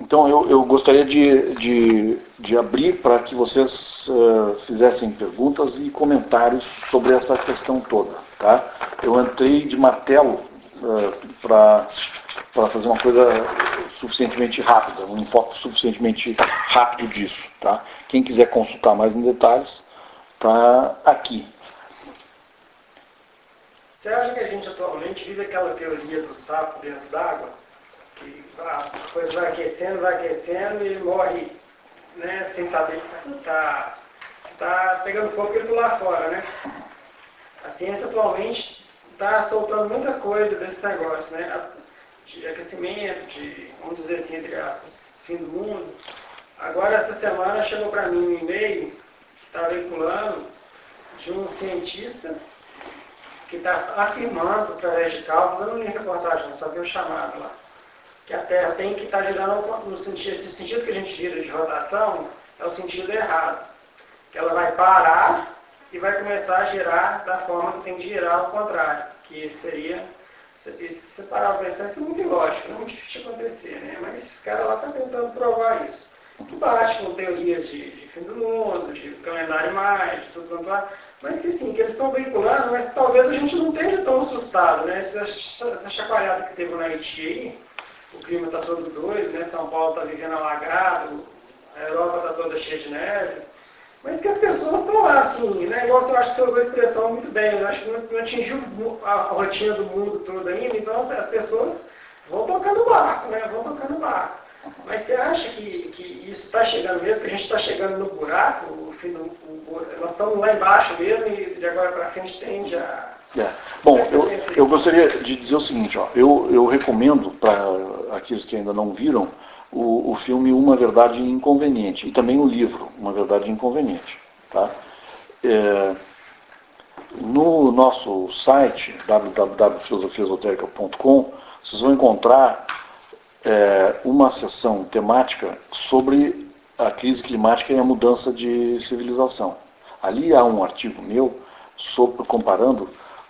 Então eu gostaria de abrir para que vocês fizessem perguntas e comentários sobre essa questão toda. Tá? Eu entrei de martelo para fazer uma coisa suficientemente rápida, um enfoque suficientemente rápido disso. Tá? Quem quiser consultar mais em detalhes, está aqui. Você acha que a gente atualmente vive aquela teoria do sapo dentro d'água? Que a coisa vai aquecendo e morre, né, sem saber que está pegando fogo e pular fora, né? A ciência atualmente está soltando muita coisa desse negócio, né? De aquecimento, de, vamos dizer assim, entre aspas, fim do mundo. Agora, essa semana chegou para mim um e-mail que está veiculando de um cientista que está afirmando, através de cálculos, eu não li a reportagem, só vi o chamado lá, que a Terra tem que estar girando no sentido, esse sentido que a gente gira de rotação é o sentido errado. Que ela vai parar e vai começar a girar da forma que tem que girar ao contrário. Que seria, se parar para pensar, isso é muito ilógico, não é muito difícil de acontecer, né? Mas esse cara lá está tentando provar isso. Que bate com teorias de fim do mundo, de calendário mais, de tudo quanto há. Mas que sim, que eles estão veiculando, mas talvez a gente não esteja tão assustado, né? Essa chacoalhada que teve na Haiti aí, o clima está todo doido, né? São Paulo está vivendo alagado, a Europa está toda cheia de neve. Mas que as pessoas estão lá, assim, né? Igual eu acho que você usou a expressão muito bem, eu acho que não atingiu a rotina do mundo todo ainda, então as pessoas vão tocando o barco, né? Vão tocando o barco. Mas você acha que isso está chegando mesmo, que a gente está chegando no buraco, nós estamos lá embaixo mesmo e de agora para frente tende a... Bom, eu gostaria de dizer o seguinte, ó, eu recomendo para aqueles que ainda não viram o filme Uma Verdade Inconveniente e também o livro Uma Verdade Inconveniente. Tá? No nosso site www.filosofiaesotérica.com vocês vão encontrar uma seção temática sobre a crise climática e a mudança de civilização. Ali há um artigo meu comparando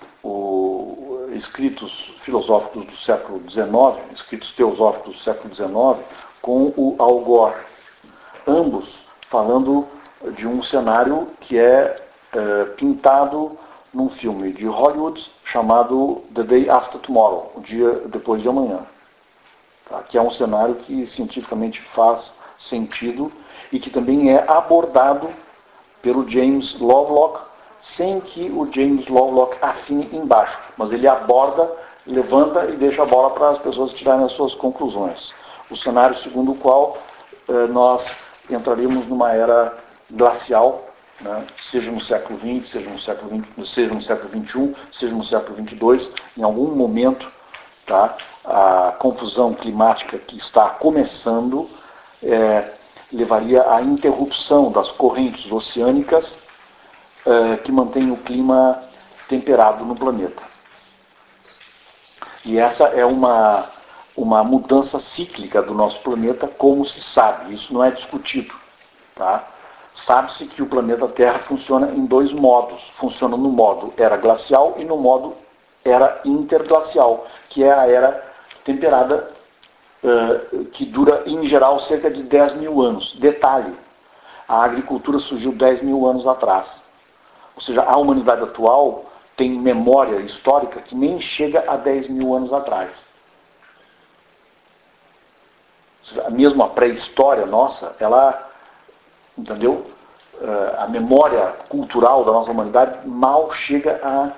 escritos filosóficos do século XIX, escritos teosóficos do século XIX, com o Al Gore. Ambos falando de um cenário que é pintado num filme de Hollywood chamado The Day After Tomorrow, o dia depois de amanhã. Tá? Que é um cenário que cientificamente faz sentido e que também é abordado pelo James Lovelock, sem que o James Lovelock afine embaixo. Mas ele aborda, levanta e deixa a bola para as pessoas tirarem as suas conclusões. O cenário segundo o qual nós entraríamos numa era glacial, né? Seja no século XX, seja no século XXI, seja no século XXII, em algum momento, tá? A confusão climática que está começando levaria à interrupção das correntes oceânicas que mantêm o clima temperado no planeta. E essa é uma mudança cíclica do nosso planeta, como se sabe, isso não é discutido. Tá? Sabe-se que o planeta Terra funciona em dois modos. Funciona no modo era glacial e no modo era interglacial, que é a era temperada, que dura, em geral, cerca de 10 mil anos. Detalhe, a agricultura surgiu 10 mil anos atrás. Ou seja, a humanidade atual tem memória histórica que nem chega a 10 mil anos atrás. Ou seja, mesmo a pré-história nossa, ela, entendeu? A memória cultural da nossa humanidade mal chega a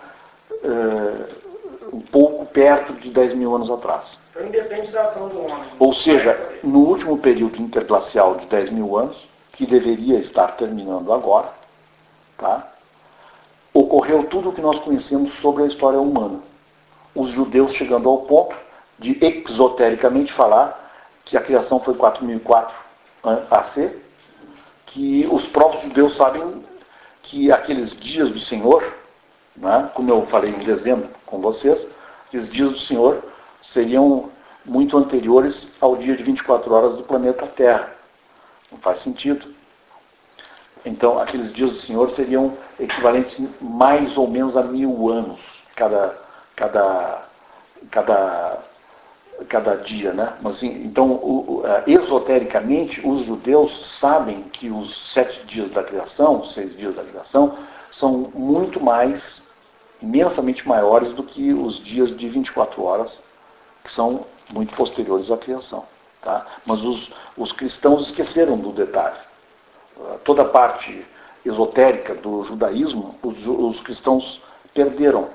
um pouco perto de 10 mil anos atrás. Então independe da ação do homem. Ou seja, no último período interglacial de 10 mil anos, que deveria estar terminando agora, tá? Ocorreu tudo o que nós conhecemos sobre a história humana. Os judeus chegando ao ponto de exotericamente falar que a criação foi 4004 AC, que os próprios judeus sabem que aqueles dias do Senhor, né, como eu falei em dezembro com vocês, aqueles dias do Senhor seriam muito anteriores ao dia de 24 horas do planeta Terra. Não faz sentido. Então, aqueles dias do Senhor seriam equivalentes mais ou menos a 1000 anos. Cada cada dia, né? Mas, então, esotericamente, os judeus sabem que os 7 dias da criação, 6 dias da criação, são muito mais, imensamente maiores do que os dias de 24 horas, que são muito posteriores à criação. Tá? Mas os cristãos esqueceram do detalhe. Toda a parte esotérica do judaísmo, os cristãos perderam.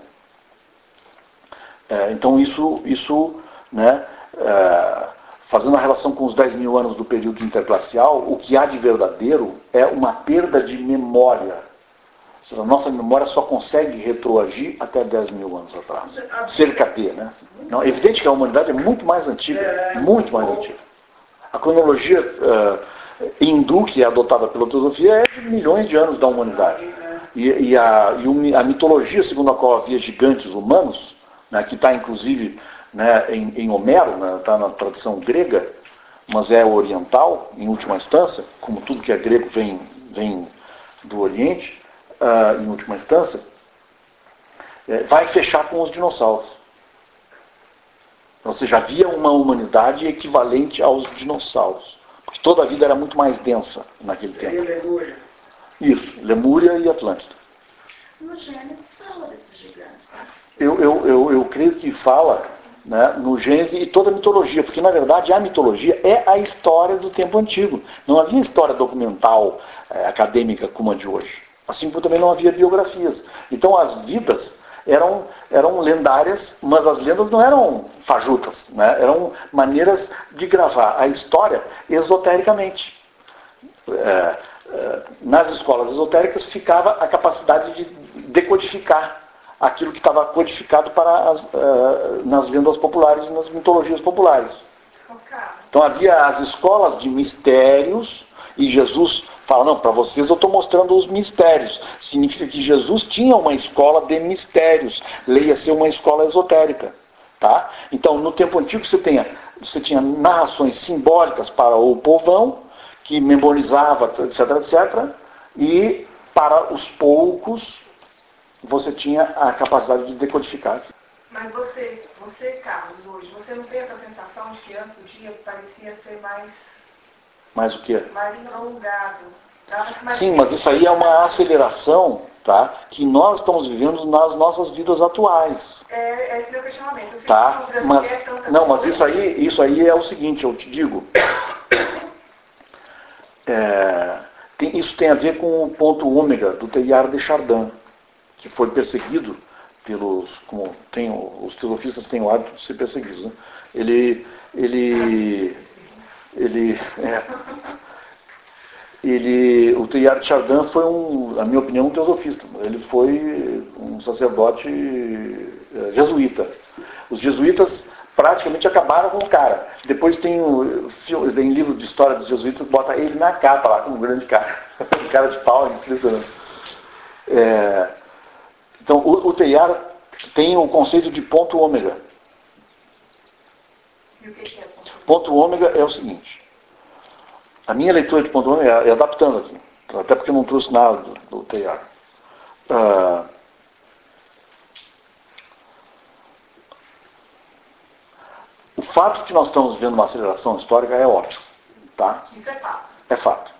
Então isso né, fazendo a relação com os 10 mil anos do período interglacial, o que há de verdadeiro é uma perda de memória. Ou seja, a nossa memória só consegue retroagir até 10 mil anos atrás. Cerca de, né? Não, é evidente que a humanidade é muito mais antiga. Muito mais antiga. A cronologia hindu, que é adotada pela teosofia, é de milhões de anos da humanidade. E a mitologia segundo a qual havia gigantes humanos, né, que está inclusive, né, em Homero, está, né, na tradição grega, mas é oriental, em última instância, como tudo que é grego vem do Oriente, em última instância, vai fechar com os dinossauros. Ou seja, havia uma humanidade equivalente aos dinossauros. Porque toda a vida era muito mais densa naquele tempo. Lemúria. Isso, Lemúria e Atlântida. No Gênesis fala desses gigantes. Eu creio que fala, né, no Gênesis e toda a mitologia, porque na verdade a mitologia é a história do tempo antigo. Não havia história documental, acadêmica como a de hoje. Assim como também não havia biografias. Então as vidas eram lendárias, mas as lendas não eram fajutas, né? Eram maneiras de gravar a história esotericamente. Nas escolas esotéricas ficava a capacidade de decodificar aquilo que estava codificado nas lendas populares e nas mitologias populares. Então havia as escolas de mistérios, e Jesus fala, não, para vocês eu estou mostrando os mistérios. Significa que Jesus tinha uma escola de mistérios, leia-se uma escola esotérica. Tá? Então, no tempo antigo você tinha narrações simbólicas para o povão, que memorizava, etc, etc, e para os poucos você tinha a capacidade de decodificar. Mas você, Carlos, hoje, você não tem essa sensação de que antes o dia parecia ser mais o quê? Mais prolongado? Sim, mas isso aí é uma aceleração, tá, que nós estamos vivendo nas nossas vidas atuais. É esse meu questionamento. Tá? Mas isso aí é o seguinte, eu te digo. Isso tem a ver com o ponto ômega do Teilhard de Chardin, que foi perseguido como os teosofistas têm o hábito de ser perseguidos, né? O Teilhard de Chardin foi, na minha opinião, um teosofista. Ele foi um sacerdote jesuíta. Os jesuítas praticamente acabaram com o cara. Depois tem livro de história dos jesuítas que bota ele na capa lá, como um grande cara. Um cara de pau, impressionante. Então, o Teilhard tem o conceito de ponto ômega. E o que é ponto ômega é o seguinte. A minha leitura de ponto ômega é adaptando aqui. Até porque eu não trouxe nada do Teilhard. O fato que nós estamos vivendo uma aceleração histórica é óbvio. Tá? Isso é fato. É fato.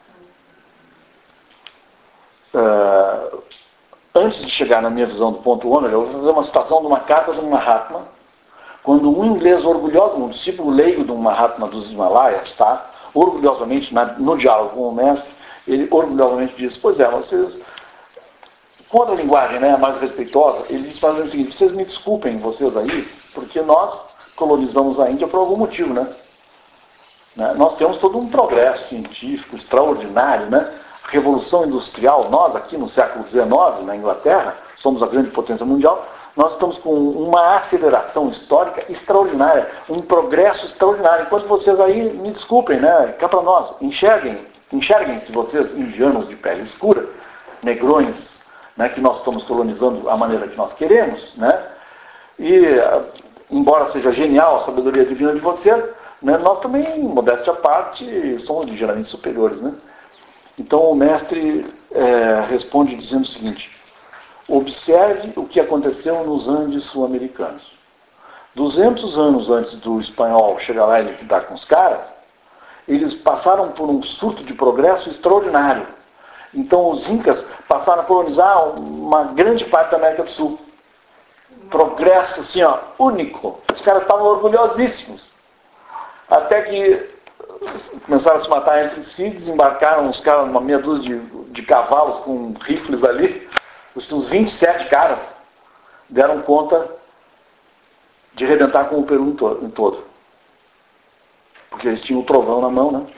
Antes de chegar na minha visão do ponto ômega, eu vou fazer uma citação de uma carta de um Mahatma, quando um inglês orgulhoso, um discípulo leigo de um Mahatma dos Himalaias, tá? Orgulhosamente, no diálogo com o mestre, ele orgulhosamente diz, pois é, vocês, quando a linguagem, né, é mais respeitosa, ele diz fazendo o seguinte, vocês me desculpem, vocês aí, porque nós colonizamos a Índia por algum motivo, né? Nós temos todo um progresso científico extraordinário, né? A Revolução Industrial, nós aqui no século XIX, na Inglaterra, somos a grande potência mundial, nós estamos com uma aceleração histórica extraordinária, um progresso extraordinário. Enquanto vocês aí, me desculpem, né? Cá para nós, enxerguem-se vocês, indianos de pele escura, negrões, né, que nós estamos colonizando a maneira que nós queremos, né? E, embora seja genial a sabedoria divina de vocês, né, nós também, modéstia à parte, somos ligeiramente superiores, né? Então o mestre responde dizendo o seguinte: observe o que aconteceu nos Andes sul-americanos. 200 anos antes do espanhol chegar lá e liquidar com os caras, eles passaram por um surto de progresso extraordinário. Então os incas passaram a colonizar uma grande parte da América do Sul. Progresso assim, ó, único. Os caras estavam orgulhosíssimos. Até que começaram a se matar entre si, desembarcaram uns caras, uma meia dúzia de cavalos com rifles ali. Uns 27 caras deram conta de arrebentar com o Peru em todo. Porque eles tinham o trovão na mão, né?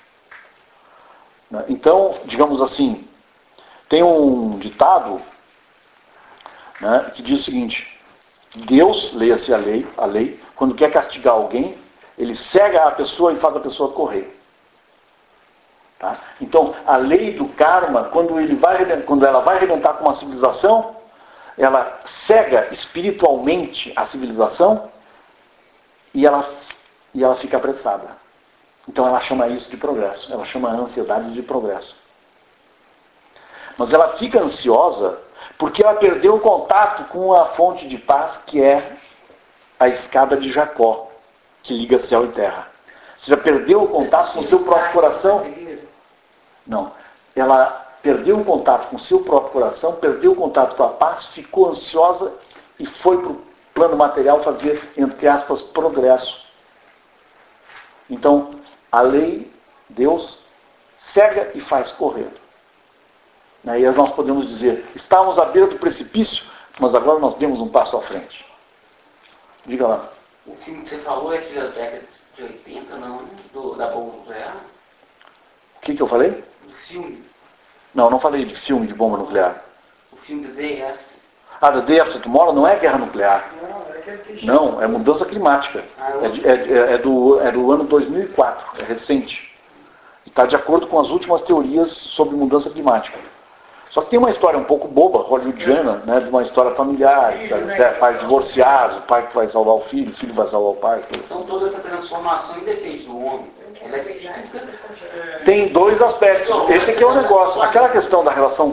Então, digamos assim, tem um ditado, né, que diz o seguinte: Deus, leia-se a lei, quando quer castigar alguém, ele cega a pessoa e faz a pessoa correr. Tá? Então, a lei do karma, quando ela vai arrebentar com uma civilização, ela cega espiritualmente a civilização e ela fica apressada. Então ela chama isso de progresso. Ela chama a ansiedade de progresso. Mas ela fica ansiosa porque ela perdeu o contato com a fonte de paz, que é a escada de Jacó, que liga céu e terra. Você já perdeu o contato com o seu próprio coração? Não. Ela perdeu o contato com o seu próprio coração, perdeu o contato com a paz, ficou ansiosa e foi para o plano material fazer, entre aspas, progresso. Então, a lei, Deus, cega e faz correr. E aí nós podemos dizer, estávamos à beira do precipício, mas agora nós demos um passo à frente. Diga lá. O filme que você falou é aquele da década de 80, não, né? Da bomba nuclear? O que eu falei? Do filme. Não falei de filme de bomba nuclear. O filme The Day After. The Day After Tomorrow não é guerra nuclear. Não, é mudança climática. É do ano 2004, é recente. E está de acordo com as últimas teorias sobre mudança climática. Só que tem uma história um pouco boba, hollywoodiana, né, de uma história familiar, pais divorciados, o pai que vai salvar o filho vai salvar o pai. Então toda essa transformação independe do homem. Ela é cíclica. Tem dois aspectos. Esse aqui é o negócio. Aquela questão da relação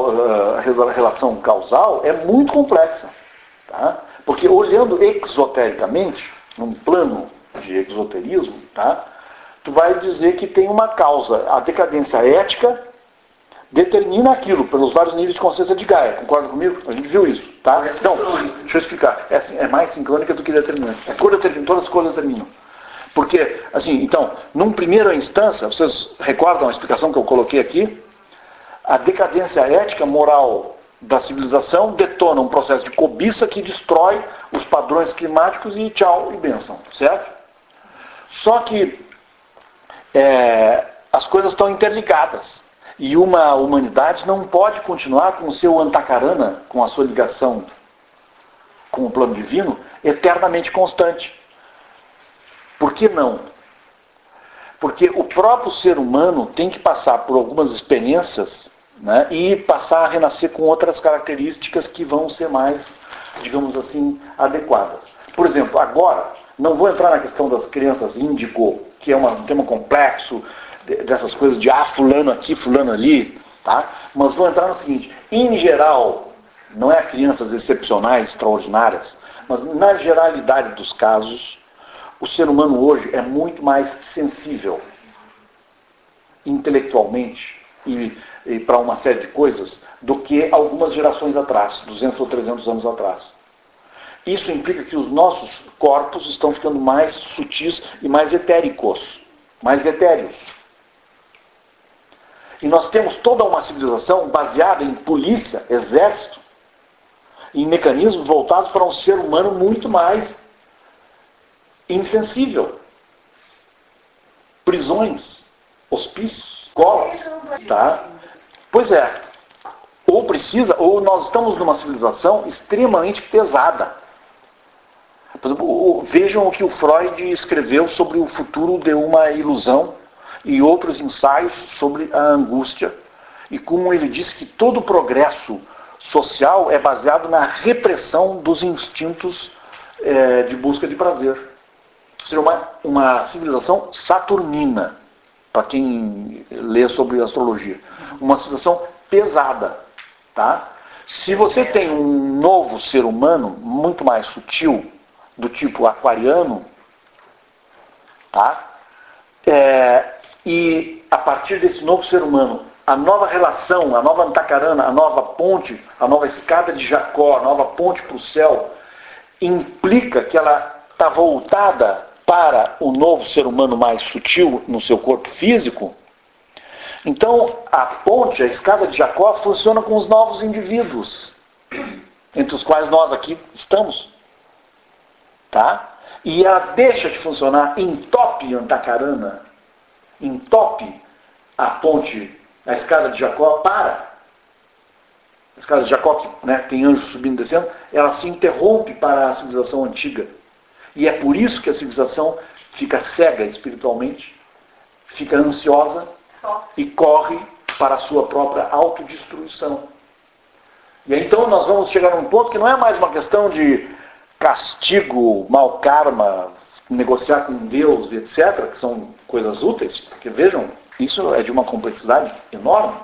causal é muito complexa. Tá? Porque olhando exotericamente, num plano de exoterismo, tá? Tu vai dizer que tem uma causa. A decadência ética determina aquilo, pelos vários níveis de consciência de Gaia. Concorda comigo? A gente viu isso. Tá? Então, deixa eu explicar. É mais sincrônica do que determinante. Todas as coisas determinam. Porque, assim, então, numa primeira instância, vocês recordam a explicação que eu coloquei aqui? A decadência ética, moral da civilização detona um processo de cobiça que destrói os padrões climáticos e tchau e bênção, certo? Só que as coisas estão interligadas. E uma humanidade não pode continuar com o seu antakarana, com a sua ligação com o plano divino, eternamente constante. Por que não? Porque o próprio ser humano tem que passar por algumas experiências, né, e passar a renascer com outras características que vão ser mais, digamos assim, adequadas. Por exemplo, agora, não vou entrar na questão das crianças índigo, que é um tema complexo, dessas coisas de fulano aqui, fulano ali, tá? Mas vou entrar no seguinte: em geral, não é crianças excepcionais, extraordinárias, mas na geralidade dos casos, o ser humano hoje é muito mais sensível intelectualmente e para uma série de coisas do que algumas gerações atrás, 200 ou 300 anos atrás. Isso implica que os nossos corpos estão ficando mais sutis e mais etéricos, mais etéreos. E nós temos toda uma civilização baseada em polícia, exército, em mecanismos voltados para um ser humano muito mais insensível. Prisões, hospícios, escolas, tá? Pois é. Ou nós estamos numa civilização extremamente pesada. Por exemplo, vejam o que o Freud escreveu sobre o futuro de uma ilusão e outros ensaios sobre a angústia. E como ele disse que todo o progresso social é baseado na repressão dos instintos de busca de prazer. Seria uma civilização saturnina, para quem lê sobre astrologia. Uma civilização pesada. Tá? Se você tem um novo ser humano, muito mais sutil, do tipo aquariano, tá? E a partir desse novo ser humano, a nova relação, a nova antacarana, a nova ponte, a nova escada de Jacó, a nova ponte para o céu, implica que ela está voltada para o novo ser humano mais sutil no seu corpo físico. Então, a ponte, a escada de Jacó, funciona com os novos indivíduos, entre os quais nós aqui estamos. Tá? E ela deixa de funcionar, entope Antacarana, entope a ponte, a escada de Jacó, para. A escada de Jacó, que, né, tem anjos subindo e descendo, ela se interrompe para a civilização antiga. E é por isso que a civilização fica cega espiritualmente, fica ansiosa e corre para a sua própria autodestruição. E aí, então nós vamos chegar num ponto que não é mais uma questão de castigo, mau karma, negociar com Deus, etc., que são coisas úteis, porque vejam, isso é de uma complexidade enorme.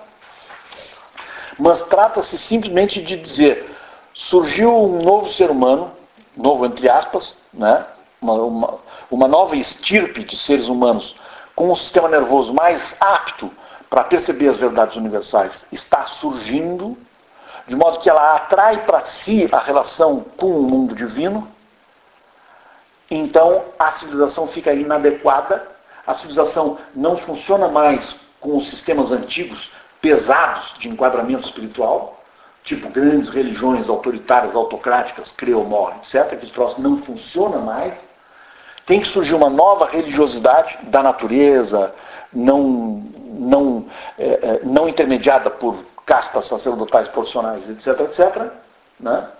Mas trata-se simplesmente de dizer, surgiu um novo ser humano, novo entre aspas, né? uma nova estirpe de seres humanos com um sistema nervoso mais apto para perceber as verdades universais, está surgindo, de modo que ela atrai para si a relação com o mundo divino. Então a civilização fica inadequada, a civilização não funciona mais com os sistemas antigos pesados de enquadramento espiritual, tipo grandes religiões autoritárias, autocráticas, crê ou morre, etc., que esse troço não funciona mais. Tem que surgir uma nova religiosidade da natureza, não intermediada por castas sacerdotais profissionais, etc., etc., né?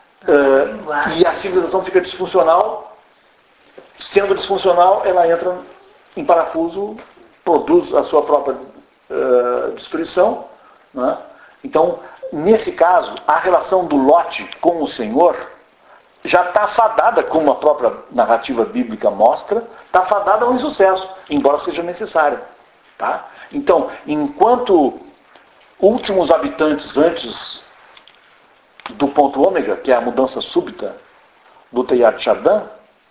E a civilização fica disfuncional. Sendo disfuncional, ela entra em parafuso, produz a sua própria destruição, né? Então, nesse caso, a relação do Lote com o Senhor já está fadada, como a própria narrativa bíblica mostra, está fadada ao insucesso, embora seja necessária. Tá? Então, enquanto últimos habitantes antes do ponto ômega, que é a mudança súbita do Teilhard Chardin,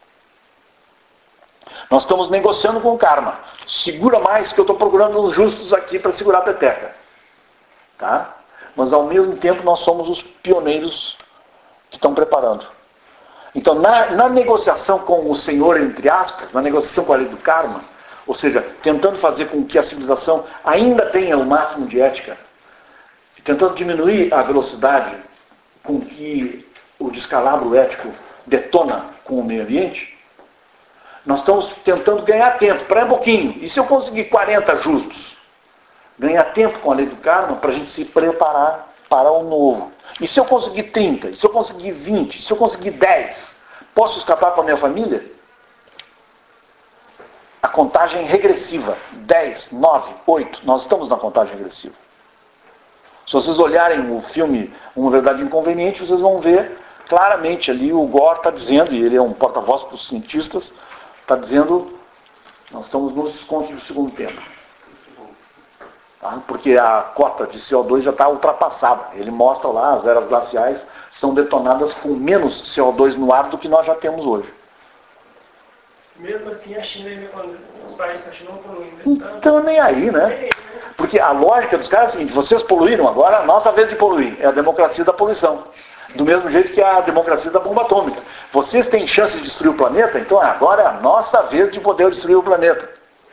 nós estamos negociando com o karma. Segura mais que eu estou procurando os justos aqui para segurar a peteca. Tá? Mas ao mesmo tempo nós somos os pioneiros que estão preparando. Então, na negociação com o Senhor, entre aspas, na negociação com a lei do karma, ou seja, tentando fazer com que a civilização ainda tenha o máximo de ética, tentando diminuir a velocidade com que o descalabro ético detona com o meio ambiente, nós estamos tentando ganhar tempo, para um pouquinho. E se eu conseguir 40 justos? Ganhar tempo com a lei do karma para a gente se preparar para o novo. E se eu conseguir 30? E se eu conseguir 20? E se eu conseguir 10? Posso escapar com a minha família? A contagem regressiva. 10, 9, 8. Nós estamos na contagem regressiva. Se vocês olharem o filme Uma Verdade Inconveniente, vocês vão ver claramente ali o Gore está dizendo, e ele é um porta-voz para os cientistas, está dizendo, nós estamos nos descontos do segundo tempo. Tá? Porque a cota de CO2 já está ultrapassada. Ele mostra lá, as eras glaciais são detonadas com menos CO2 no ar do que nós já temos hoje. Mesmo assim, a China, os países continuam poluindo. Então, nem aí, né? Porque a lógica dos caras é a seguinte, vocês poluíram, agora é a nossa vez de poluir. É a democracia da poluição. Do mesmo jeito que a democracia da bomba atômica. Vocês têm chance de destruir o planeta, então agora é a nossa vez de poder destruir o planeta.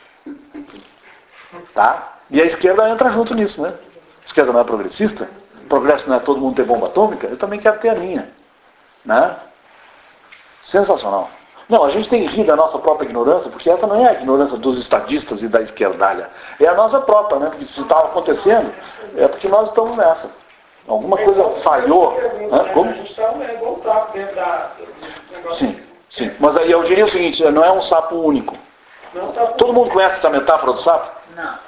Tá? E a esquerda entra junto nisso, né? A esquerda não é progressista? O progresso não é todo mundo ter bomba atômica? Eu também quero ter a minha. Né? Sensacional. Não, a gente tem que rir da nossa própria ignorância, porque essa não é a ignorância dos estadistas e da esquerdalha. É a nossa própria, né? Porque se está acontecendo, é porque nós estamos nessa. Alguma coisa falhou. Né? Como? A gente está igual um sapo dentro do negócio. Sim, sim. Mas aí eu diria o seguinte, não é um sapo único. Não é um sapo. Todo mundo conhece essa metáfora do sapo? Não.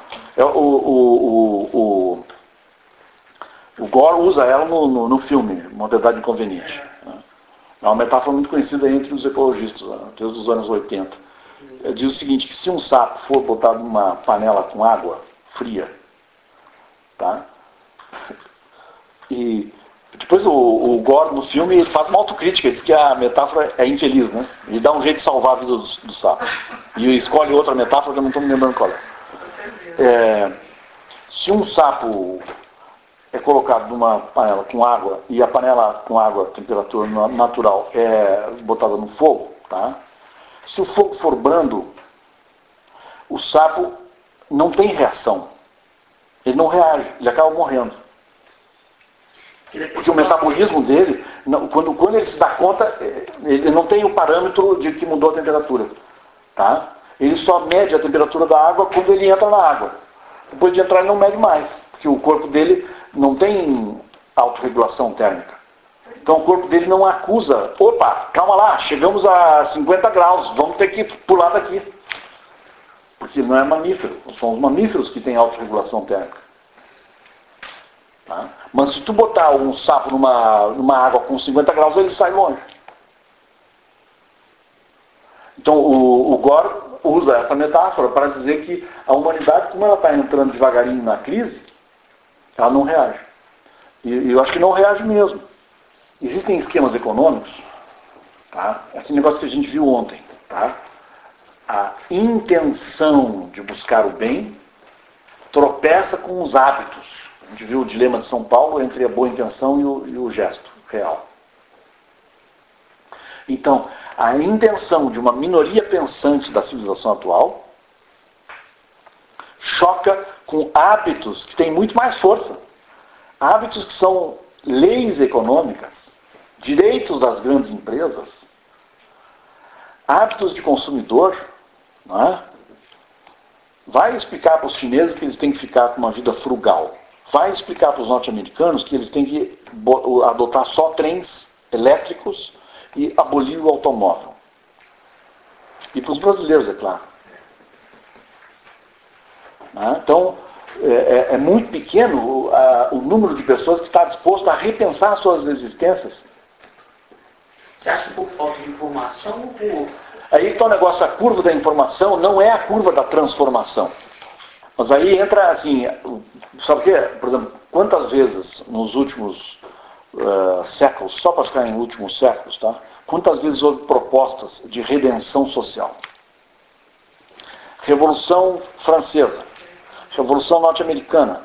O Gore usa ela no filme Uma Verdade Inconveniente. É uma metáfora muito conhecida entre os ecologistas, desde os anos 80. Diz o seguinte, que se um sapo for botado numa panela com água fria, tá? E Depois o Gore, no filme, ele faz uma autocrítica, ele diz que a metáfora é infeliz, né? Ele dá um jeito de salvar a vida do sapo. E escolhe outra metáfora que eu não estou me lembrando qual é. Se um sapo é colocado numa panela com água, e a panela com água, temperatura natural, é botada no fogo, tá? Se o fogo for brando, o sapo não tem reação. Ele não reage, ele acaba morrendo. Porque o metabolismo dele, quando ele se dá conta, ele não tem o parâmetro de que mudou a temperatura. Tá? Ele só mede a temperatura da água quando ele entra na água. Depois de entrar, ele não mede mais. Porque o corpo dele não tem autorregulação térmica. Então o corpo dele não acusa, opa, calma lá, chegamos a 50 graus, vamos ter que pular daqui. Porque ele não é mamífero. São os mamíferos que têm autorregulação térmica. Tá? Mas se tu botar um sapo numa água com 50 graus, ele sai longe. Então o Gore usa essa metáfora para dizer que a humanidade, como ela está entrando devagarinho na crise, ela não reage. E eu acho que não reage mesmo. Existem esquemas econômicos, tá? Aquele negócio que a gente viu ontem. Tá? A intenção de buscar o bem tropeça com os hábitos. A gente viu o dilema de São Paulo entre a boa intenção e o gesto real. Então, a intenção de uma minoria pensante da civilização atual choca com hábitos que têm muito mais força. Hábitos que são leis econômicas, direitos das grandes empresas, hábitos de consumidor, não é? Vai explicar para os chineses que eles têm que ficar com uma vida frugal. Vai explicar para os norte-americanos que eles têm que adotar só trens elétricos e abolir o automóvel. E para os brasileiros, é claro. Então, é muito pequeno o número de pessoas que está disposto a repensar suas existências. Você acha que por falta de informação ou por... Aí está o negócio, a curva da informação não é a curva da transformação. Mas aí entra assim, sabe o quê? Por exemplo, quantas vezes nos últimos séculos, só para ficar em últimos séculos, tá? Quantas vezes houve propostas de redenção social? Revolução Francesa, Revolução Norte-Americana,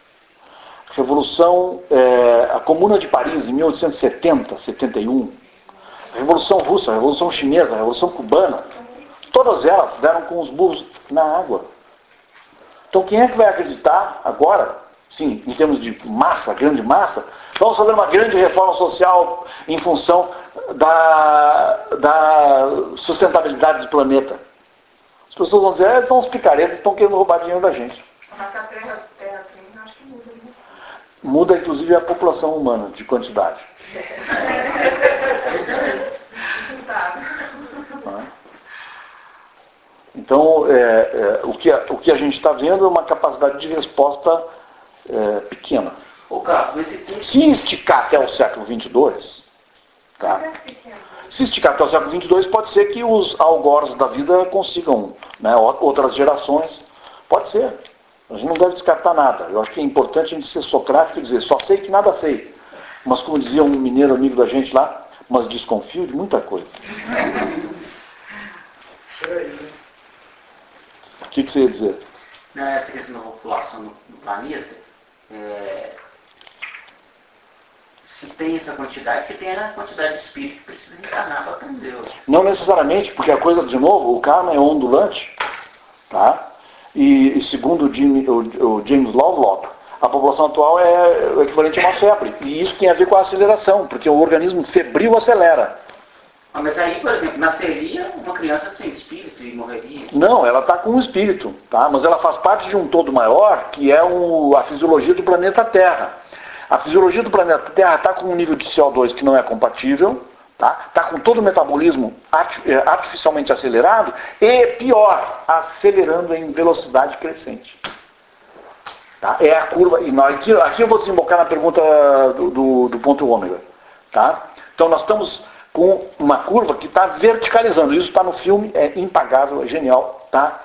a Comuna de Paris em 1870, 71, Revolução Russa, Revolução Chinesa, Revolução Cubana, todas elas deram com os burros na água. Então quem é que vai acreditar agora, sim, em termos de massa, grande massa, vamos fazer uma grande reforma social em função da sustentabilidade do planeta? As pessoas vão dizer, são os picaretas que estão querendo roubar dinheiro da gente. Mas a terra trem, acho que muda, né? Muda inclusive a população humana, de quantidade. Então, o que a gente está vendo é uma capacidade de resposta pequena. Se esticar até o século XXII, tá? Se esticar até o século XXII, pode ser que os algozes da vida consigam, né, outras gerações. Pode ser. A gente não deve descartar nada. Eu acho que é importante a gente ser socrático e dizer, só sei que nada sei. Mas como dizia um mineiro amigo da gente lá, mas desconfio de muita coisa. O que você ia dizer? Essa questão da população no planeta, se tem essa quantidade, que tem a quantidade de espírito que precisa encarnar para aprender. Não necessariamente, porque a coisa, de novo, o karma é ondulante, tá? E segundo o James Lovelock, a população atual é o equivalente a uma febre. E isso tem a ver com a aceleração, porque o organismo febril acelera. Mas aí, por exemplo, nasceria uma criança sem espírito e morreria? Não, ela está com um espírito, tá? Mas ela faz parte de um todo maior, que é a fisiologia do planeta Terra. A fisiologia do planeta Terra está com um nível de CO2 que não é compatível, tá? Está com todo o metabolismo artificialmente acelerado e, pior, acelerando em velocidade crescente. Tá? É a curva, e aqui eu vou desembocar na pergunta do ponto ômega. Tá? Então nós estamos com uma curva que está verticalizando. Isso está no filme, é impagável, é genial. Tá?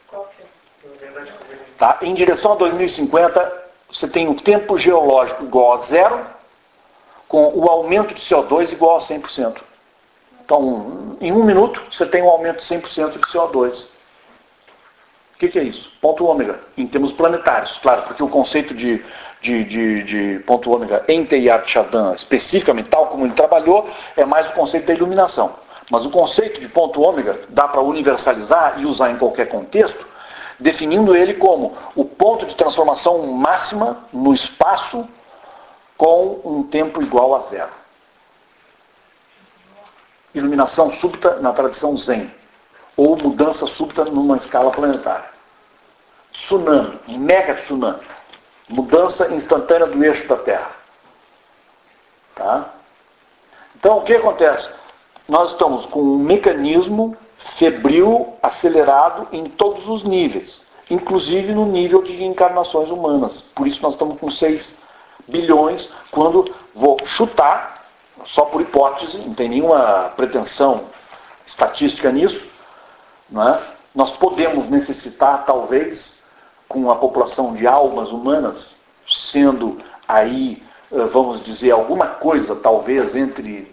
Tá? Em direção a 2050, você tem um tempo geológico igual a zero, com o aumento de CO2 igual a 100%. Então, em 1 minuto, você tem um aumento de 100% de CO2. O que é isso? Ponto ômega, em termos planetários, claro, porque o conceito de ponto ômega em Teilhard de Chardin, especificamente, tal como ele trabalhou, é mais o conceito da iluminação. Mas o conceito de ponto ômega dá para universalizar e usar em qualquer contexto, definindo ele como o ponto de transformação máxima no espaço com um tempo igual a zero. Iluminação súbita na tradição Zen, ou mudança súbita numa escala planetária. Tsunami, mega tsunami, mudança instantânea do eixo da Terra. Tá? Então, o que acontece? Nós estamos com um mecanismo febril, acelerado em todos os níveis, inclusive no nível de encarnações humanas. Por isso nós estamos com 6 bilhões, quando vou chutar, só por hipótese, não tem nenhuma pretensão estatística nisso, não é? Nós podemos necessitar, talvez, com a população de almas humanas, sendo aí, vamos dizer, alguma coisa, talvez, entre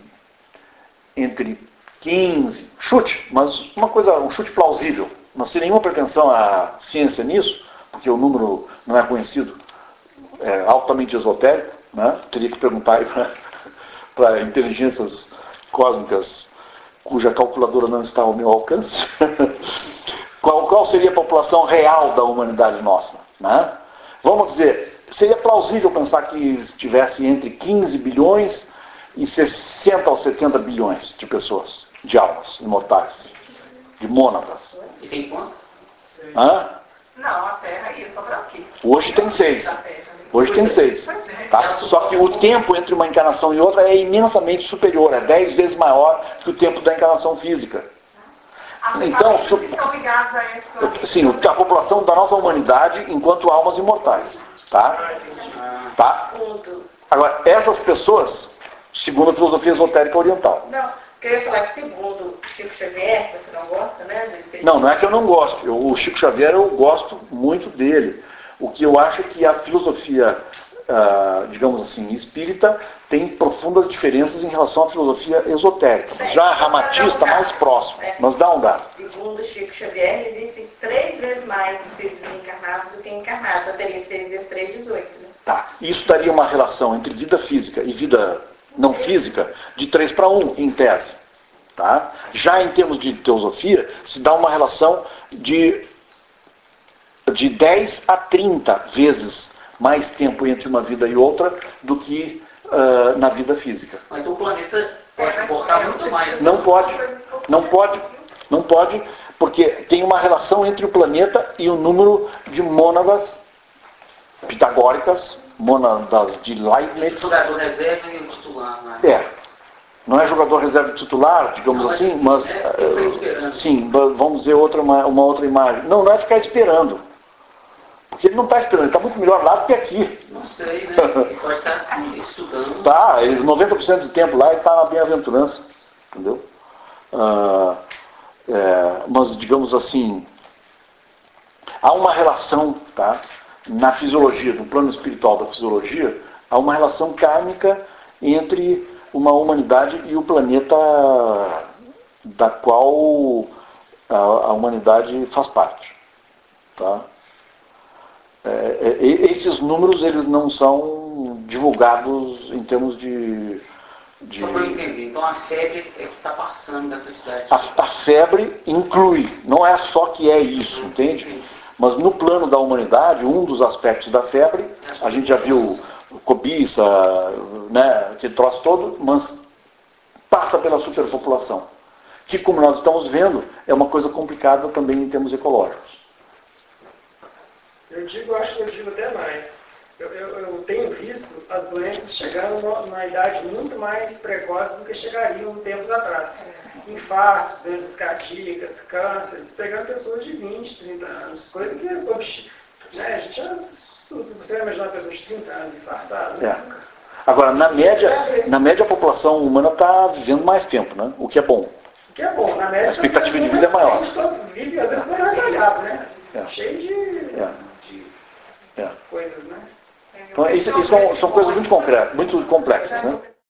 15, chute, mas um chute plausível, não sem nenhuma pretensão à ciência nisso, porque o número não é conhecido, é altamente esotérico, né? Teria que perguntar aí para inteligências cósmicas cuja calculadora não está ao meu alcance, qual seria a população real da humanidade nossa, né? Vamos dizer, seria plausível pensar que estivesse entre 15 bilhões e 60 ou 70 bilhões de pessoas, de almas imortais, de mônadas. E tem quanto? Hã? Não, a Terra ia sobrar o quê? Hoje tem 6. Hoje tem 6. Tá? Só que o tempo entre uma encarnação e outra é imensamente superior, é 10 vezes maior que o tempo da encarnação física. Então, estão ligados a esse planeta. sim, a população da nossa humanidade enquanto almas imortais. Tá? Tá? Agora, essas pessoas, segundo a filosofia esotérica oriental. Não, porque eu ia falar que segundo Chico Xavier, que você não gosta, né? Do espírito. Não é que eu não gosto. O Chico Xavier eu gosto muito dele. O que eu acho é que a filosofia, digamos assim, espírita, tem profundas diferenças em relação à filosofia esotérica. Já a ramatista, mais próximo. Mas dá um dado. Segundo Chico Xavier, existem 3 vezes mais espíritos encarnados do que encarnados. Eu teria 6 vezes 3, 18. Né? Tá. Isso daria uma relação entre vida física e vida não física de 3 para 1, em tese. Tá? Já em termos de teosofia, se dá uma relação de 10 a 30 vezes mais tempo entre uma vida e outra do que na vida física. Mas o planeta pode suportar muito mais. Não pode, porque tem uma relação entre o planeta e o número de mônadas pitagóricas, mônadas de Leibniz. Jogador reserva e o titular. Né? Não é jogador reserva e titular, digamos assim, mas sim, vamos ver uma outra imagem. Não é ficar esperando. Porque ele não está esperando, ele está muito melhor lá do que aqui. Não sei, né? Ele pode estar estudando. Tá, 90% do tempo lá ele está na bem-aventurança. Entendeu? Mas, digamos assim, há uma relação, tá? Na fisiologia, no plano espiritual da fisiologia, há uma relação kármica entre uma humanidade e o planeta da qual a humanidade faz parte. Tá? Esses números eles não são divulgados em termos de... Só para eu entender, então a febre é que está passando da quantidade. A febre inclui, não é só que é isso, entende? Mas no plano da humanidade, um dos aspectos da febre, a gente já viu cobiça, né, aquele troço todo, mas passa pela superpopulação. Que, como nós estamos vendo, é uma coisa complicada também em termos ecológicos. Eu acho que eu digo até mais. Eu tenho visto as doenças chegando numa idade muito mais precoce do que chegariam tempos atrás. Infartos, doenças cardíacas, cânceres, pegando pessoas de 20, 30 anos. Coisa que, né, a gente já... Você vai imaginar uma pessoa de 30 anos infartada? Né? Agora, na média a população humana está vivendo mais tempo, né? O que é bom. O que é bom, na média... A expectativa de vida é maior. Vive, às vezes, não é galhado, né? Cheio de coisas, né? Então, isso são coisas muito complexas, né?